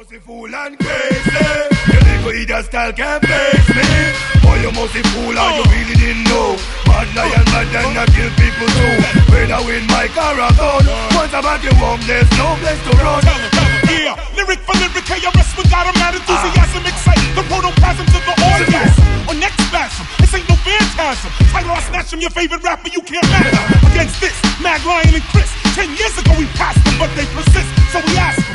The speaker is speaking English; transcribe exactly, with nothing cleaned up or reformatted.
must be fool and crazy. You think we just style can't face me. Boy, you must be fool and you really didn't know. Bad lion, bad and I kill people too. Whether with my car or gun. Once about you home, there's no place to run. Yeah, lyric for lyric, K R S without a mad enthusiasm, excite the protoplasm to the orgasm. Or next spasm, this ain't no phantasm. Title I snatch from your favorite rapper, you can't match him. Against this, Mad Lion and Chris. Ten years ago we passed them, but they persist. So we ask